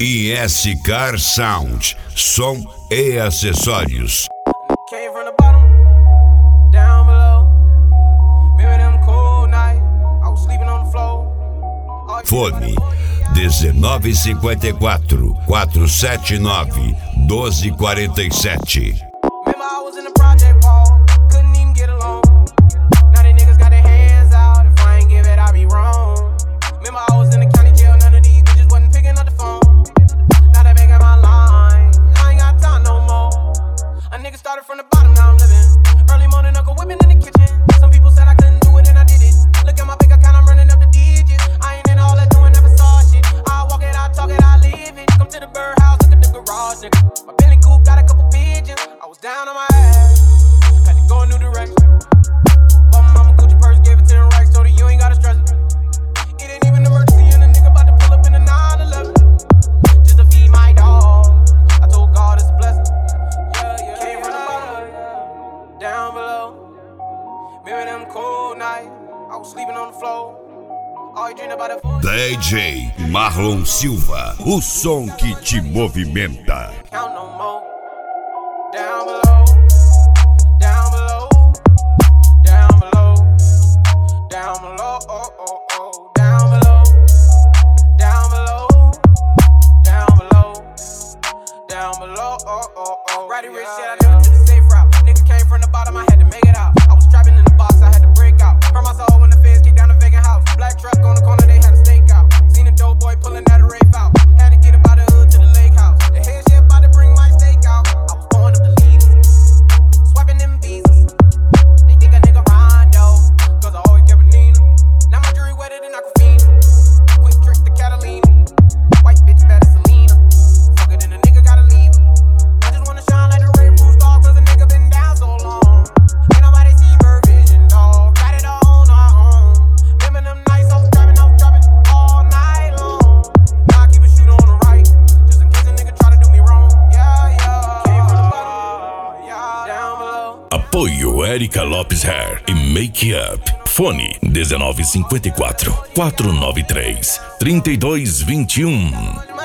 IS Car Sound, som e acessórios. Came from the bottom, down below. Remember them cold nights, I was sleeping on the floor. Fone 1954 479 1247. Remember I was in the project wall, couldn't even get along. Now they niggas got their hands out, if I ain't give it, I be wrong. Remember I was in the county jail, none of these bitches wasn't picking up the phone. Now they making my line, I ain't got time no more. A nigga started from the bottom, now I'm living. Early morning, Uncle whipping in the kitchen. Some people said I couldn't do it and I did it. Look at my bank account, I'm running up the digits. I ain't in all that doing, never saw shit. I walk it, I talk it, I live it. Come to the birdhouse, look at the garage, nigga. My Bentley coupe got a couple pigeons. I was down on my ass, had to go a new direction. Bought my mama Gucci purse, gave it to them racks, told her you ain't gotta stress it. It ain't even an emergency and a nigga about to pull up in a 911. Just to feed my dog, I told God it's a blessing. Came from the bottom, down below. Remember them cold nights, I was sleeping on the floor. All you dream about it for DJ Marlon Silva, o som que te movimenta. count no more. Down below, down below, down below, down below, oh, oh, oh, down below, down below, down below, down below, oh, oh, oh. Roddy Ricch said I never took the safe route. Nigga came from the bottom, I had to make it out. I was trapping in the box, I had to break out. Hurt my soul when the feds kicked down the vacant house. Black truck on the corner, they had a stake out. Seen a dope boy pulling that rafe out. Had to get up out the hood to the lake house. The head chef about to bring my steak out. I was pouring up the leaders, swiping them visas. They think a nigga Rondo, cause I always kept a Nina. Now my jewelry wetter than Aquafina. Quick trick to Catalina. White bitch better Selena. Fuck it and a nigga gotta leave. I just wanna shine like the Ray Bruce dog, cause a nigga been down so long. Ain't nobody see Bird Vision, dog. Got it all on our own. Remember them nights I was driving all night long. Now I keep a shooter on the right, just in case a nigga try to do me wrong. Yeah, yeah. Came from the bottom, yeah, down below. Apoio Erika Lopes Hair e Make Up. Fone 1954 493 3221.